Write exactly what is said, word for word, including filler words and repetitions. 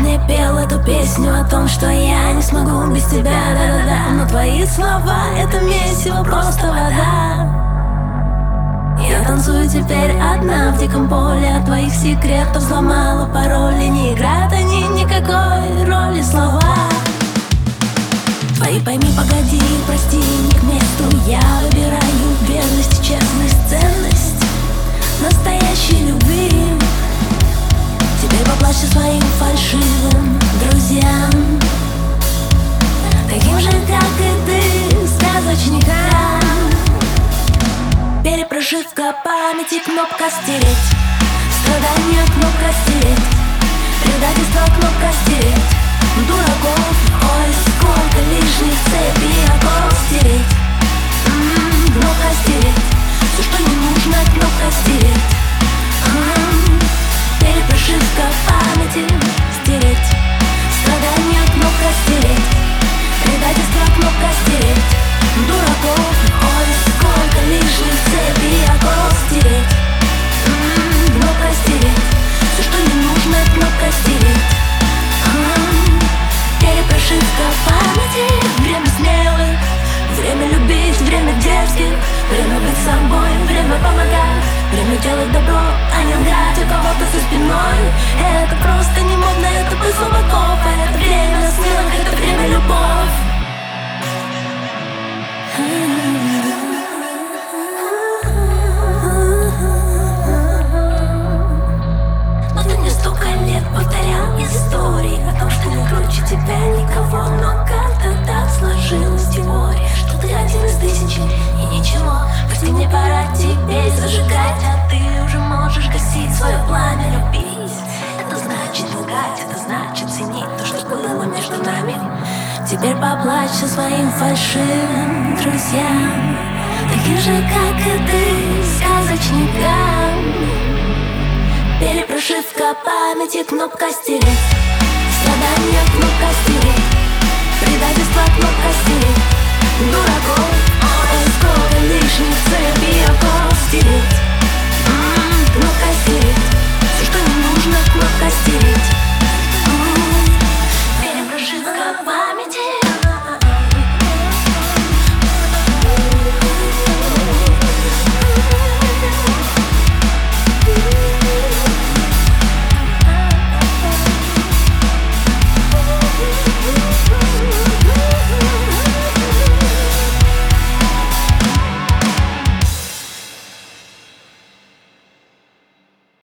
мне пел эту песню о том, что я не смогу без тебя, да-да-да. Но твои слова — это месиво, просто вода. Я танцую теперь одна в диком поле, от твоих секретов взломала пароли. Не играют они никакой роли слова. Твои пойми, погоди, прости, не к месту. Я выбираю верность, честность, ценность настоящей любви. Теперь поплачься своим фальшивым друзьям, таким же, как и ты, сказочникам. Перепрошивка памяти, кнопка стереть, страдания, кнопка стереть, предательство, кнопка стереть, дураков, ой, сколько лишних цепей, оков стереть, м-м, кнопка стереть, все, что не нужно, кнопка стереть, м-м, перепрошивка памяти, стереть, страдания, кнопка стереть, предательство, кнопка стереть, дураков, ой, сколько лишних цепей, оков стереть, м-м, кнопка стереть, все, что не нужно, кнопка стереть, м-м, перепрошивка памяти. Время смелых, время любить, время дерзких, время быть собой, время помогать, время делать добро, а не лгать у кого-то за спиной. Это просто не модно, это бы слабаков. Это время смелых, это время любовь. Но ты мне столько лет повторял истории о том, что не круче тебя никого. Но как-то так сложилась теория, что ты один из тысячи и ничего. Прости, мне пора теперь зажигать, а ты уже можешь гасить свое пламя. Любить — это значит лгать, это значит ценить то, что было между нами. Теперь поплачься своим фальшивым друзьям, таким же, как и ты, сказочникам. Перепрошивка памяти, кнопка стереть, страдания,